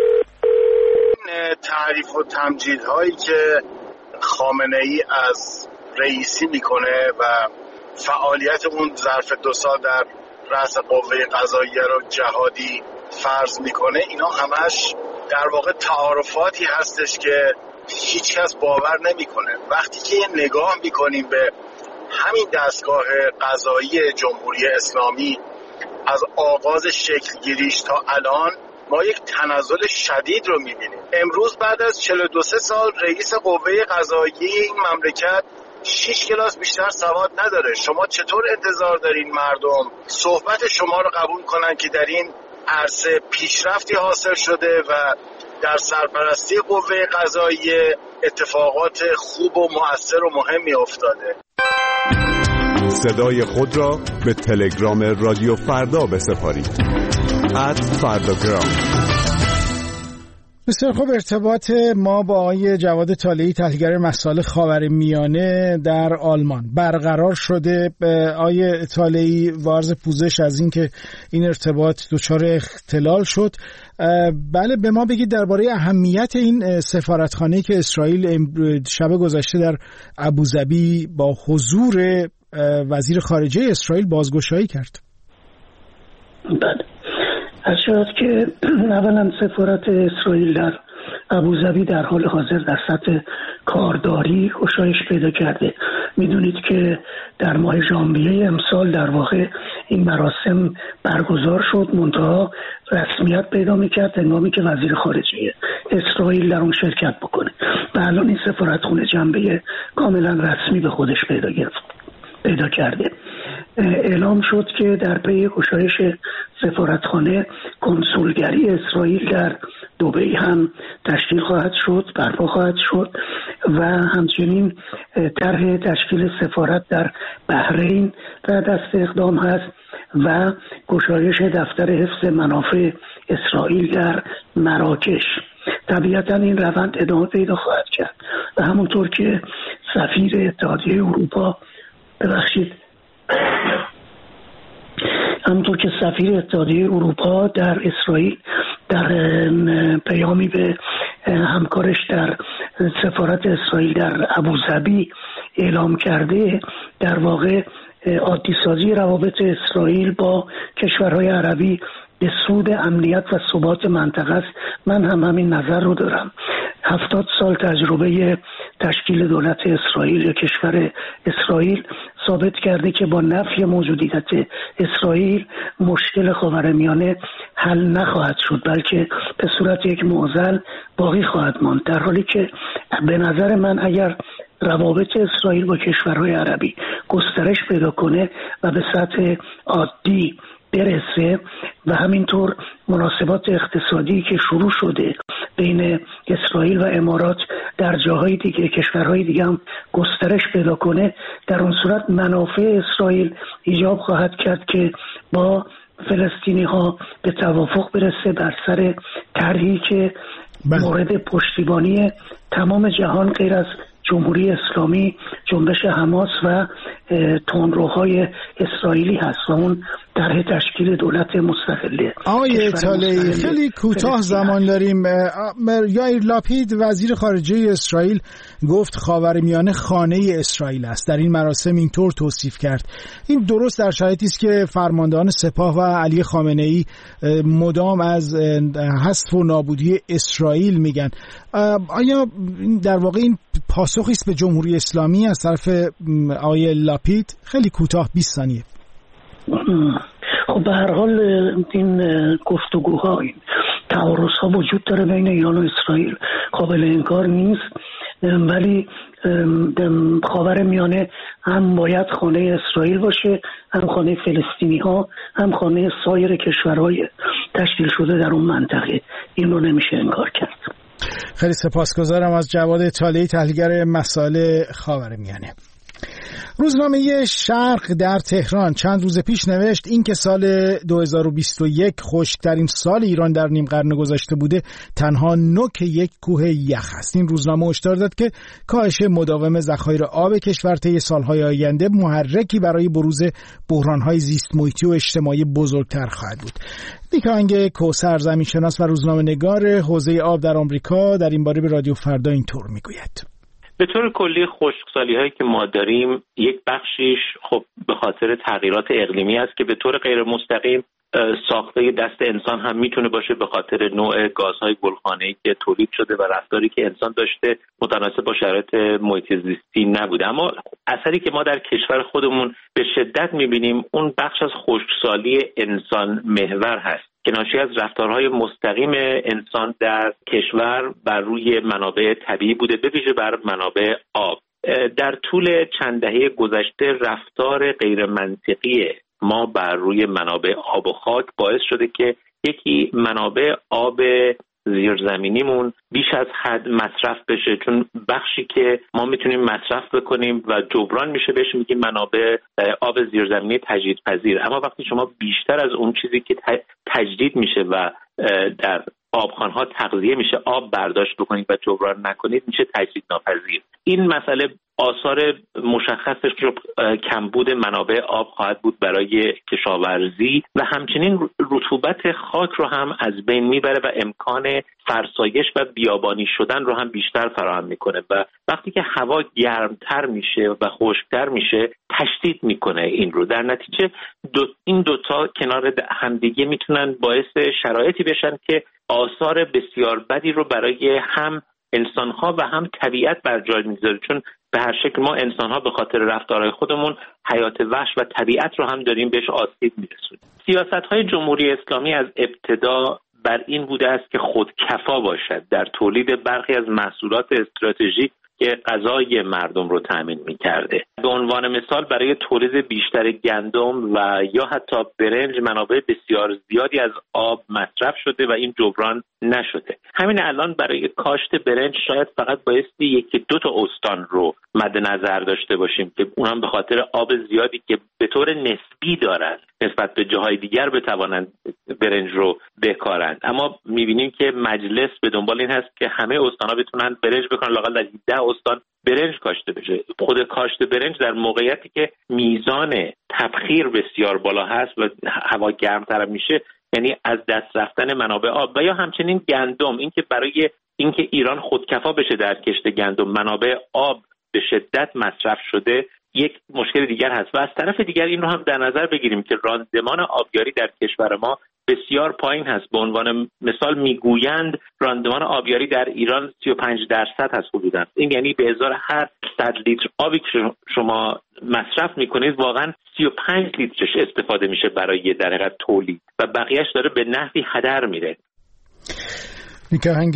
تعریف و تمجیدهایی که خامنه‌ای از رئیسی میکنه و فعالیت اون ظرف دو سال در رأس قوه قضاییه رو جهادی فرض میکنه، اینا همش در واقع تعارفاتی هستش که هیچ کس باور نمیکنه. وقتی که یه نگاه میکنیم به همین دستگاه قضایی جمهوری اسلامی از آغاز شکل گیریش تا الان، ما یک تنزل شدید رو میبینیم. امروز بعد از چهل و دو سال رئیس قوه قضاییه این مملکت شش کلاس بیشتر سواد نداره. شما چطور انتظار دارین مردم صحبت شما رو قبول کنن که در این عرصه پیشرفتی حاصل شده و در سرپرستی قوه قضاییه اتفاقات خوب و مؤثر و مهمی افتاده؟ صدای خود را به تلگرام رادیو فردا بسپارید. ات فرداگرام. بسیار خوب، ارتباط ما با آقای جواد طالعی تحلیلگر مسائل خاورمیانه در آلمان برقرار شده. آقای طالعی وارز پوزش از این که این ارتباط دچار اختلال شد. بله، به ما بگید درباره اهمیت این سفارتخانه‌ای که اسرائیل شب گذشته در ابوظبی با حضور وزیر خارجه اسرائیل بازگشایی کرد. بله، از شاید که اولا سفارت اسرائیل در ابوظبی در حال حاضر در سطح کارداری گشایش پیدا کرده میدونید که در ماه ژانویه امسال در واقع این مراسم برگزار شد، منتها رسمیت پیدا میکرد هنگامی که وزیر خارجه اسرائیل در اون شرکت بکنه و الان این سفارتخونه جنبه کاملا رسمی به خودش پیدا گرفت پیدا کرده. اعلام شد که در پی گشایش سفارتخانه کنسولگری اسرائیل در دبی هم تشکیل خواهد شد، برپا خواهد شد و همچنین طرح تشکیل سفارت در بحرین در دست اقدام هست و گشایش دفتر حفظ منافع اسرائیل در مراکش. طبیعتا این روند ادامه پیدا خواهد کرد و همونطور که سفیر اتحادیه اروپا ببخشید همونطور که سفیر اتحادیه اروپا در اسرائیل در پیامی به همکارش در سفارت اسرائیل در ابوظبی اعلام کرده، در واقع عادی سازی روابط اسرائیل با کشورهای عربی به سود امنیت و ثبات منطقه است. من هم همین نظر رو دارم. هفتاد سال تجربه تشکیل دولت اسرائیل یا کشور اسرائیل ثابت کرده که با نفی موجودیت اسرائیل مشکل خاورمیانه حل نخواهد شد، بلکه به صورت یک معضل باقی خواهد ماند، در حالی که به نظر من اگر روابط اسرائیل با کشورهای عربی گسترش پیدا کنه و به سطح عادی برسه و همینطور مناسبات اقتصادی که شروع شده بین اسرائیل و امارات در جاهای دیگه کشورهای دیگه هم گسترش پیدا کنه، در اون صورت منافع اسرائیل ایجاب خواهد کرد که با فلسطینی ها به توافق برسه بر سر طرحی که مورد پشتیبانی تمام جهان غیر از جمهوری اسلامی، جنبش حماس و تندروهای اسرائیلی هست و اون طرح تشکیل دولت مستقله. آقای طالعی خیلی کوتاه زمان داریم. یائیر لاپید وزیر خارجه اسرائیل گفت خاورمیانه خانه اسرائیل است. در این مراسم اینطور توصیف کرد. این درست در شرایطی است که فرماندهان سپاه و علی خامنه‌ای مدام از حذف و نابودی اسرائیل میگن. آیا در واقع این پاسخی است به جمهوری اسلامی از طرف آقای لاپید؟ خیلی کوتاه بیست ثانیه. خب به هر حال این گفتگوها، این تعارض‌ها وجود داره بین ایران و اسرائیل، قابل انکار نیست، ولی خاورمیانه هم باید خانه اسرائیل باشه، هم خانه فلسطینی ها، هم خانه سایر کشورهای تشکیل شده در اون منطقه. این رو نمیشه انکار کرد. خیلی سپاسگزارم از جواد طالعی، تحلیلگر مسائل خاورمیانه. روزنامه شرق در تهران چند روز پیش نوشت این که سال دو هزار و بیست و یک خشک‌ترین سال ایران در نیم قرن گذشته بوده تنها نوک یک کوه یخ است. این روزنامه هشدار داد که کاهش مداوم ذخایر آب کشور طی سالهای آینده محرکی برای بروز بحران‌های زیست محیطی و اجتماعی بزرگتر خواهد بود. نیکانگ کوثر زمینشناس و روزنامه‌نگار حوزه آب در آمریکا در این باره به رادیو فردا اینطور میگوید: به طور کلی خشکسالی هایی که ما داریم یک بخشیش خب به خاطر تغییرات اقلیمی است که به طور غیر مستقیم ساخته دست انسان هم میتونه باشه، به خاطر نوع گازهای گلخانه‌ای که تولید شده و رفتاری که انسان داشته متناسب با شرایط محیط زیستی نبوده. اما اثری که ما در کشور خودمون به شدت میبینیم اون بخش از خشکسالی انسان محور هست که ناشی از رفتارهای مستقیم انسان در کشور بر روی منابع طبیعی بوده، به ویژه بر منابع آب. در طول چند دهه گذشته رفتار غیر منطقی ما بر روی منابع آب و خاک باعث شده که یکی منابع آب زیرزمینیمون بیش از حد مصرف بشه، چون بخشی که ما میتونیم مصرف بکنیم و جبران میشه بهش میگیم منابع آب زیرزمینی تجدیدپذیر. اما وقتی شما بیشتر از اون چیزی که تجدید میشه و در آبخوان‌ها تغذیه میشه آب برداشت بکنید و جبران نکنید میشه تجدید ناپذیر. این مسئله آثار مشخصش رو کمبود منابع آب خواهد بود برای کشاورزی و همچنین رطوبت خاک رو هم از بین میبره و امکان فرسایش و بیابانی شدن رو هم بیشتر فراهم میکنه و وقتی که هوا گرمتر میشه و خشکتر میشه تشدید میکنه این رو. در نتیجه دو این دوتا کنار همدیگه میتونن باعث شرایطی بشن که آثار بسیار بدی رو برای هم انسان‌ها و هم طبیعت بر جای می‌گذاره، چون به هر شکل ما انسان‌ها به خاطر رفتارهای خودمون حیات وحش و طبیعت رو هم داریم بهش آسیب می‌رسونیم. سیاست‌های جمهوری اسلامی از ابتدا بر این بوده است که خودکفا باشد در تولید برخی از محصولات استراتژیک که غذای مردم رو تامین می‌کرده. به عنوان مثال برای تولید بیشتر گندم و یا حتی برنج منابع بسیار زیادی از آب مصرف شده و این جبران نشده. همین الان برای کاشت برنج شاید فقط بایستی یکی دو تا استان رو مد نظر داشته باشیم که اونم به خاطر آب زیادی که به طور نسبی دارند نسبت به جاهای دیگر بتوانند برنج رو بکارند. اما می‌بینیم که مجلس به دنبال این هست که همه استان‌ها بتونن برنج بکنن، لااقل در هفده استان برنج کاشته بشه. خود کاشت برنج در موقعیتی که میزان تبخیر بسیار بالا هست و هوا گرمتر میشه، یعنی از دست رفتن منابع آب. و یا همچنین گندم، اینکه برای اینکه ایران خودکفا بشه در کشت گندم منابع آب به شدت مصرف شده، یک مشکل دیگر هست. و از طرف دیگر این رو هم در نظر بگیریم که راندمان آبیاری در کشور ما بسیار پایین هست. به عنوان مثال میگویند راندمان آبیاری در ایران سی و پنج درصد هست حدوداً. این یعنی به ازای هر صد لیتر آبی که شما مصرف میکنید واقعا سی و پنج لیترش استفاده میشه برای در حقیقت تولید و بقیهش داره به نحوی هدر میره. میگهنگ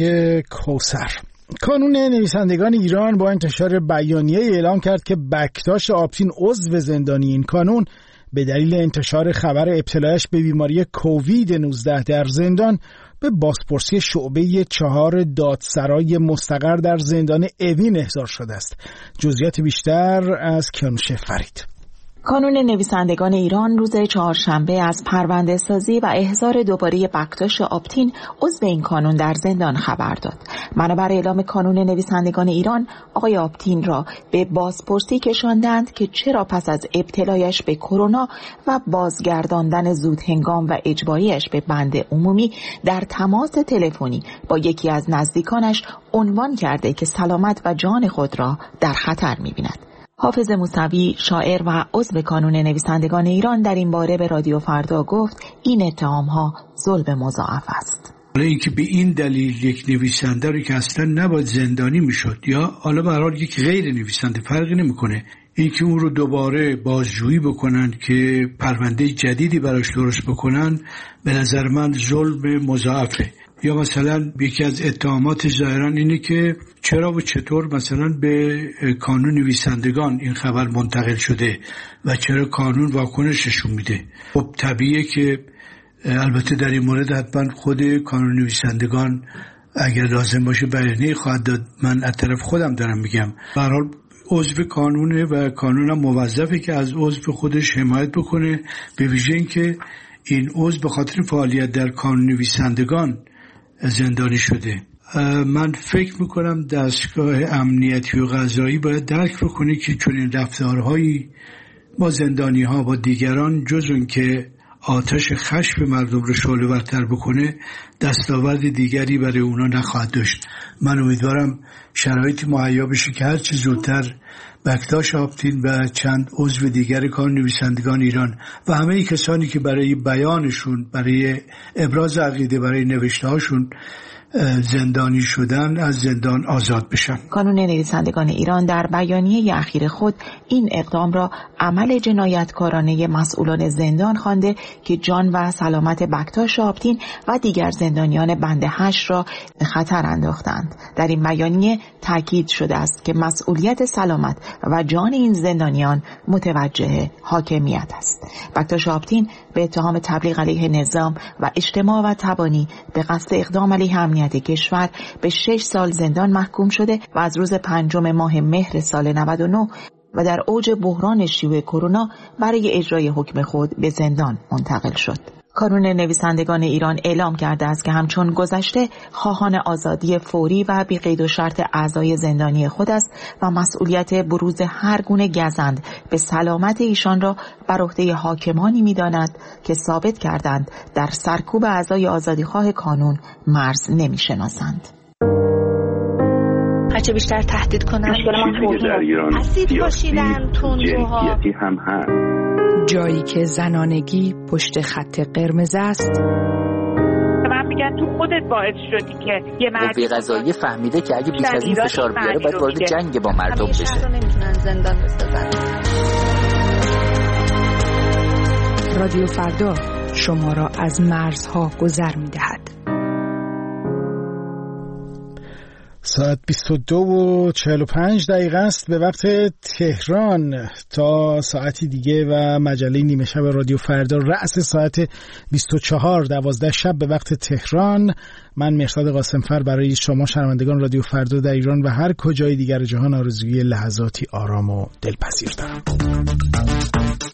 کوثر. کانون نویسندگان ایران با انتشار بیانیه اعلام کرد که بکتاش آبتین عضو زندانی این کانون به دلیل انتشار خبر ابتلایش به بیماری کووید نوزده در زندان به بازپرسی شعبه چهار دادسرای مستقر در زندان اوین احضار شده است. جزئیات بیشتر از کیانوش فرید. کانون نویسندگان ایران روز چهارشنبه از پرونده سازی و احضار دوباره بکتاش آبتین عضو این کانون در زندان خبر داد. منابع اعلام کانون نویسندگان ایران آقای آبتین را به بازپرسی کشاندند که چرا پس از ابتلایش به کرونا و بازگرداندن زود هنگام و اجباریش به بند عمومی در تماس تلفنی با یکی از نزدیکانش عنوان کرده که سلامت و جان خود را در خطر می‌بیند. حافظ موسوی، شاعر و عضو کانون نویسندگان ایران در این باره به رادیو فردا گفت این اتهام‌ها ظلم مضاعف است. حالا اینکه به این دلیل یک نویسنده رو که اصلا نباید زندانی میشد یا حالا به هر حال یک غیر نویسنده فرقی نمیکنه، اینکه اون رو دوباره بازجویی بکنن که پرونده جدیدی براش درست بکنن، به نظر من ظلم مضاعفه. یا مثلا یکی از اتهامات ظاهرا اینه که چرا و چطور مثلا به کانون نویسندگان این خبر منتقل شده و چرا کانون واکنششون میده. خب طبیعیه که البته در این مورد حتما خود کانون نویسندگان اگر لازم باشه بیانیه خواهد داد. من از طرف خودم دارم میگم به هر حال عضو کانونه و کانون هم موظفه که از عضو خودش حمایت بکنه، به ویژه اینکه این عضو به خاطر فعالیت در کانون نویسندگان زندانی شده. من فکر میکنم دستگاه امنیتی و قضایی باید درک بکنه که چنین رفتارهایی با زندانی ها با دیگران جز اون که آتش خشم مردم رو شعله ورتر بکنه دستاورد دیگری برای اونا نخواهد داشت. من امیدوارم شرایطی مهیا بشه که هر چه زودتر بکتاش آبتین و چند عضو دیگر کانون نویسندگان ایران و همه کسانی که برای بیانشون، برای ابراز عقیده، برای نوشته هاشون زندانی شدن از زندان آزاد بشن. کانون نویسندگان ایران در بیانیه اخیر خود این اقدام را عمل جنایتکارانه مسئولان زندان خوانده که جان و سلامت بکتاش آبتین و دیگر زندانیان بند هشت را به خطر انداختند. در این بیانیه تاکید شده است که مسئولیت سلامت و جان این زندانیان متوجه حاکمیت است. بکتاش آبتین به اتهام تبلیغ علیه نظام و اجتماع و تبانی به قصد اقدام علیه امنیت کشور به شش سال زندان محکوم شده و از روز پنجم ماه مهر سال نود و نه و در اوج بحران شیوع کرونا برای اجرای حکم خود به زندان منتقل شد. کانون نویسندگان ایران اعلام کرده است که همچون گذشته خواهان آزادی فوری و بی قید و شرط اعضای زندانی خود است و مسئولیت بروز هر گونه گزند به سلامت ایشان را بر عهده حاکمانی می‌داند که ثابت کردند در سرکوب اعضای آزادیخواه کانون مرز نمی‌شناسند. هرچه بیشتر تهدید کنند اسید پاشیدن تندروها هم هست. جایی که زنانگی پشت خط قرمز است. من میگن تو خودت باعث شدی که یه قوه قضاییه فهمیده که اگه بیش از این فشار بیاره باید وارد جنگ با مردم بشه. شهر رو نمیتونن زندان بسازن. رادیو فردا شما را از مرزها گذر می‌دهد. ساعت بیست و دو و چهل و پنج دقیقه است به وقت تهران. تا ساعتی دیگه و مجله نیمه شب رادیو فردا رأس ساعت بیست و چهار دوازده شب به وقت تهران. من مهرداد قاسمفر برای شما شنوندگان رادیو فردا در ایران و هر کجای دیگر جهان آرزوی لحظاتی آرام و دلپذیر دارم.